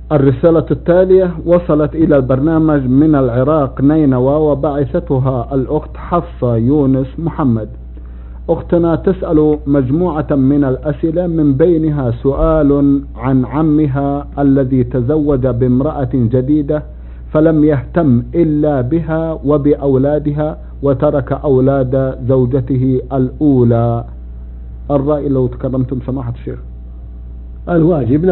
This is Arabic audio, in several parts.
الرسالة التالية وصلت إلى البرنامج من العراق نينوى، وبعثتها الأخت حفصة يونس محمد. أختنا تسأل مجموعة من الأسئلة، من بينها سؤال عن عمها الذي تزوج بامرأة جديدة فلم يهتم إلا بها وبأولادها وترك أولاد زوجته الأولى. الرأي لو تكرمتم سماحة الشيخ. الواجب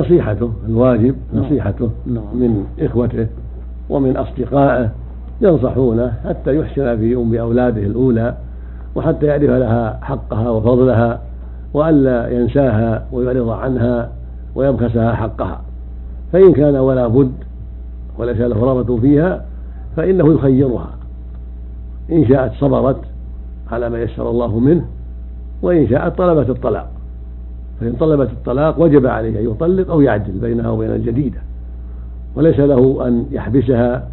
نصيحته من إخوته ومن أصدقائه ينصحونه حتى يحسن في أم أولاده الأولى، وحتى يعرف لها حقها وفضلها، وألا ينساها ويعرض عنها ويبخسها حقها. فإن كان ولا بد وليس له رغبة فيها فإنه يخيرها، إن شاءت صبرت على ما يسر الله منه، وإن شاءت طلبت الطلاق. فإن طلبت الطلاق وجب عليه أن يطلق أو يعدل بينها وبين الجديدة، وليس له أن يحبسها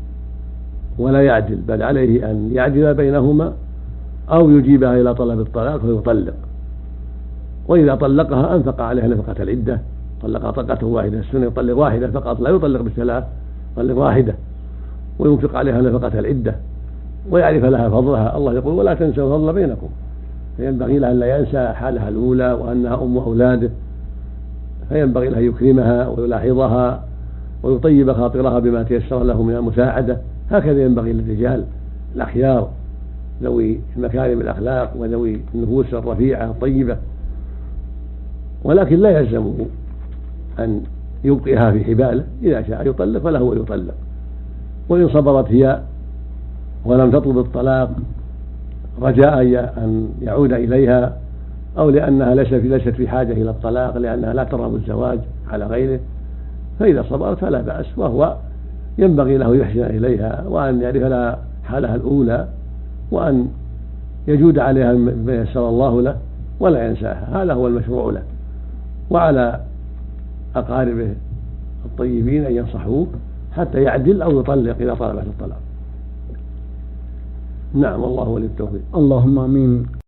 ولا يعدل، بل عليه أن يعدل بينهما أو يجيبها إلى طلب الطلاق فيطلق. وإذا طلقها أنفق عليها نفقة العدة، طلقها طلقة واحدة، السنة يطلق واحدة فقط، لا يطلق بالثلاث، يطلق واحدة، وينفق عليها نفقة العدة ويعرف لها فضلها. الله يقول ولا تنسوا الفضل بينكم، فينبغي له أن لا ينسى حالها الأولى وأنها أم أولاده، فينبغي له أن يكرمها ويلاحظها ويطيب خاطرها بما تيسر له من المساعدة. هكذا ينبغي للرجال الأخيار ذوي مكارم الأخلاق وذوي النفوس الرفيعة الطيبة، ولكن لا يلزمه أن يبقيها في حباله، إذا شاء يطلق فله أن يطلق. وإن صبرت هي ولم تطلب الطلاق رجاء أن يعود إليها، أو لأنها ليست في حاجة إلى الطلاق لأنها لا ترغب الزواج على غيره، فإذا صبرت فلا بأس. وهو ينبغي له يحسن إليها وأن يعرف لها حالها الأولى وأن يجود عليها بما يسر الله له ولا ينساها، هذا هو المشروع له. وعلى أقاربه الطيبين أن ينصحوه حتى يعدل أو يطلق إذا طلبت الطلاق. نعم، الله ولي التوفيق. اللهم آمين.